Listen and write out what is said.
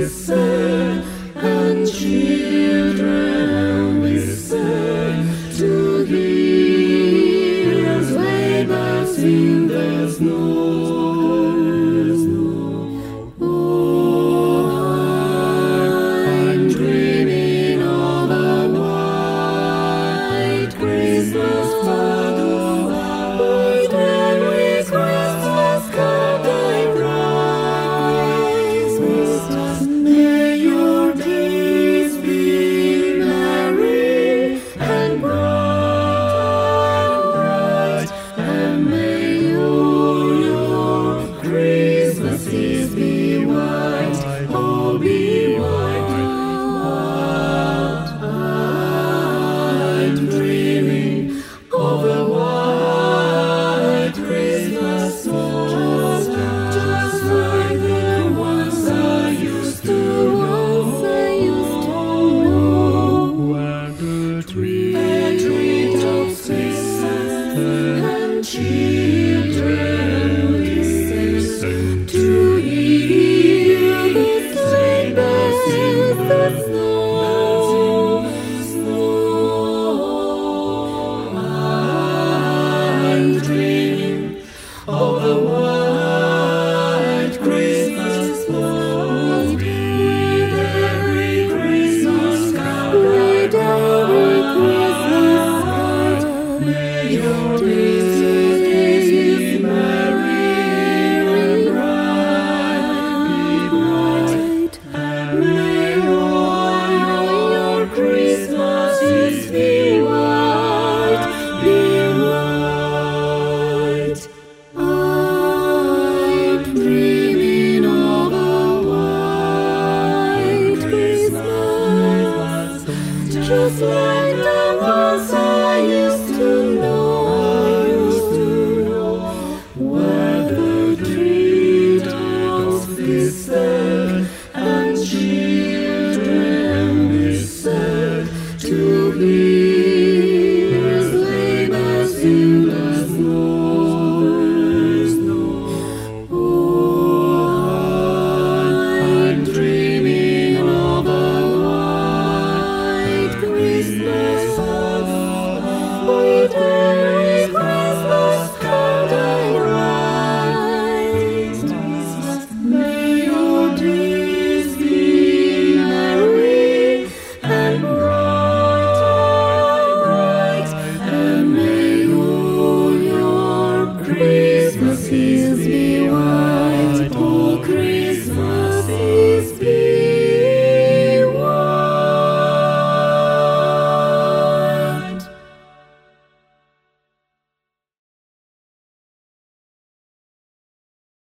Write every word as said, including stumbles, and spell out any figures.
said, and children be said, to hear as labors in the snow. Oh, I'm dreaming of a white Christmas flag, with every Christmas card I write. Christmas, may your days be merry and bright, and may all your Christmases be white, oh, be white, white. I'm dreaming of a white Christmas, just, just like the ones I used to know, where the treetops listen and children listen to hear the sleigh bells in the snow. I'm dreaming of a white Christmas morn, with every Christmas card, with every Christmas card. May your days be merry and bright, be bright, and may all your Christmases be white, be white. I'm dreaming of a white Christmas, just like the ones I used to know, where the treetops listen and children listen to hear sleigh bells in the snow. Oh, I'm dreaming of a white Christmas, with every Christmas card I write. May your days be merry and bright, and may all your Christmases be white, all Christmases be